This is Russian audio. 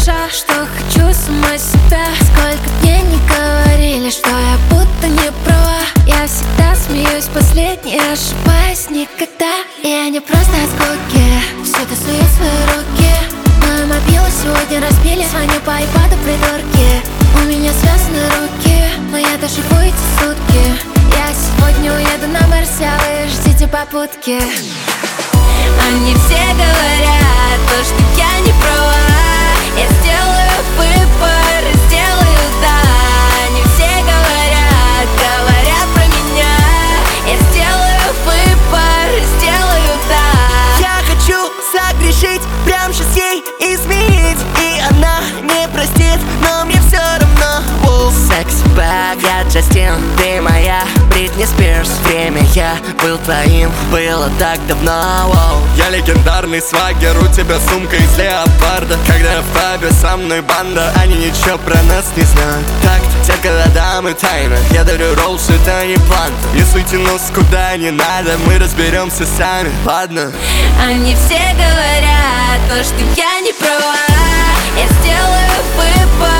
душа, что хочу сама себя. Сколько дней не говорили, что я будто не права. Я всегда смеюсь, последний, ошибаюсь никогда. Я не просто от скуки, все тасую свои руки. Мою мобилу сегодня разбили, звоню по айпаду придурки. У меня связаны руки, но я доживу эти сутки. Я сегодня уеду на Марс, а вы ждите попутки. Они все говорят, то, что я не права. Я сделаю выбор и сделаю да. Они все говорят про меня. Я сделаю выбор и сделаю да. Я хочу согрешить, прям сейчас ей изменить, и она не простит, но мне все равно. Секс-бэк, я Джастин, ты моя Бритни Спирс. Время я был твоим, было так давно. Я легендарный свагер, у тебя сумка из леопарда. Когда в пабе со мной банда, они ничего про нас не знают. Такт, зеркало, дамы, тайна. Я дарю роллс, это не план. Не суйте нос куда не надо, мы разберемся сами, ладно? Они все говорят, то, что я не права. Я сделаю выбор